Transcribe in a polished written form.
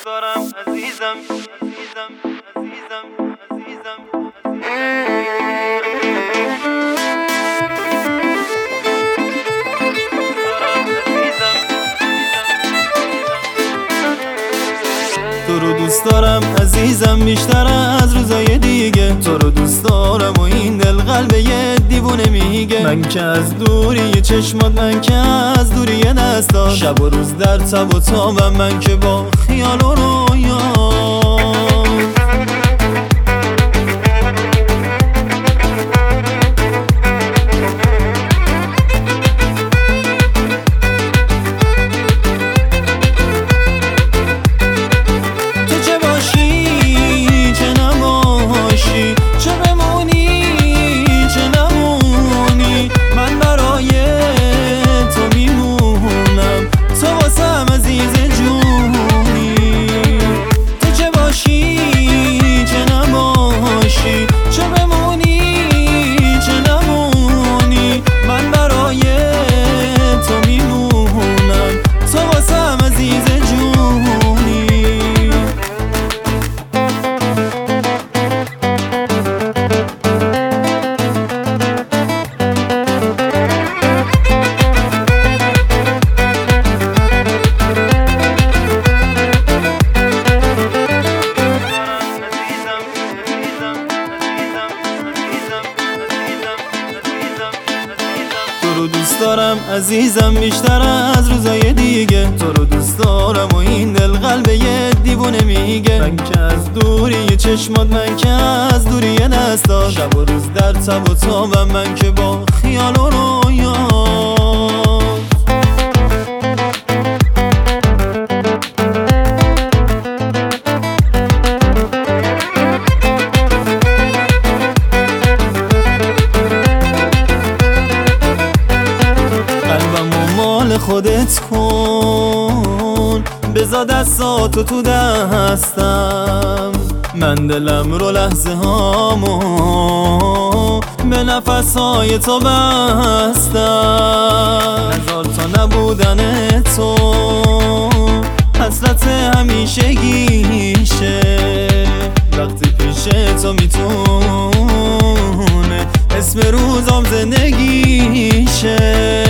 دارم عزیزم عزیزم عزیزم عزیزم تو رو دوست دارم عزیزم بیشتر از روزای دیگه. تو رو دوست دارم و این دل قلب یه دیوونه میگه. من که از دوری چشمات، من که از دوری دستات، شب و روز در تب و تابم، من که با خیال و رویات. تو رو دوست دارم عزیزم بیشتر از روزای دیگه. تو رو دوست دارم و این دل قلب یه دیوونه میگه. من که از دوری چشمات، من که از دوری دستات، شب و روز در تب و تابم، من که با خیال و رویات. خودت کن، بذار دستاتو تو دستم، من دلم رو لحظه هامو به نفسهای تو بستم. نزار تا نبودن تو حسرت همیشگیشه، وقتی پیش تو میتونه اسم روزام زندگیشه.